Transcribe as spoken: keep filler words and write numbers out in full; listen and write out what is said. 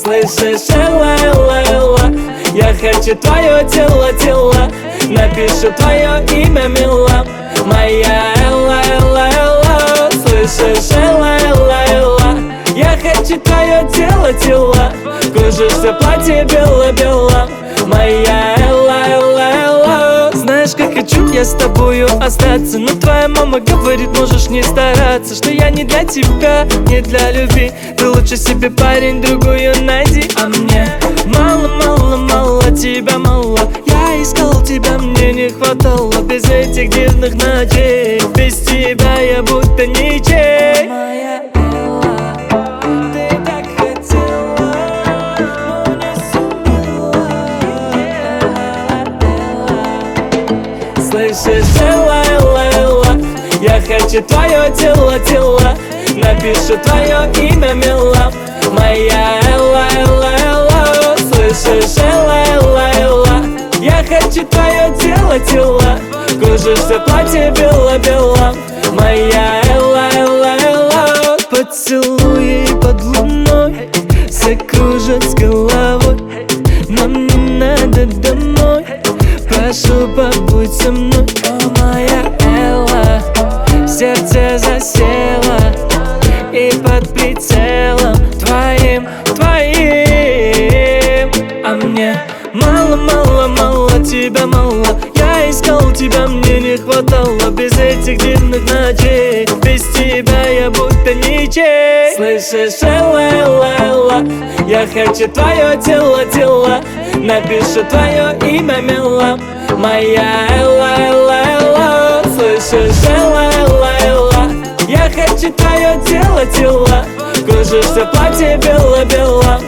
Слышишь, элла, элла, элла, я хочу твое тело, тело. Напишу твое имя, мила, моя элла, элла, элла. Слышишь, элла, элла, элла, я хочу твое тело, тело. Кружишься в платье бело-бело, моя элла, элла, элла. Знаешь, как хочу я с тобою остаться, но твоя мама говорит, можешь не стараться, что я не для тебя, не для любви. Ты лучше себе, парень, другую найди. А мне мало, мало, мало, тебя мало. Я искал тебя, мне не хватало. Без этих дивных ночей, без тебя я будто ничей. Моя Элла, ты так хотела, но не сумела. Слышишь, Элла, Элла, Элла, я хочу твое тело, тело. Напишу твое имя, мила, моя Элла, Элла, Элла. Слышишь, Элла, Элла, Элла, я хочу твое тело, тело. Кружишься в платье бело-бело, моя Элла, Элла, Элла. Поцелуи под луной закружат с головой. Нам не надо домой, прошу, побудь со мной. О, моя Элла, сердце засело и под прицелом твоим, твоим. А мне мало, мало, мало, тебя мало. Я искал тебя, мне не хватало. Без этих дивных ночей, без тебя я будто ничей. Слышишь, Элла, Элла, Элла, я хочу твое тело, тело. Напишу твое имя, мила, моя Элла, Элла, Элла. Слышишь, Элла, Элла, Элла, я хочу твое тело, тело. Кружишься в платье бело-бело,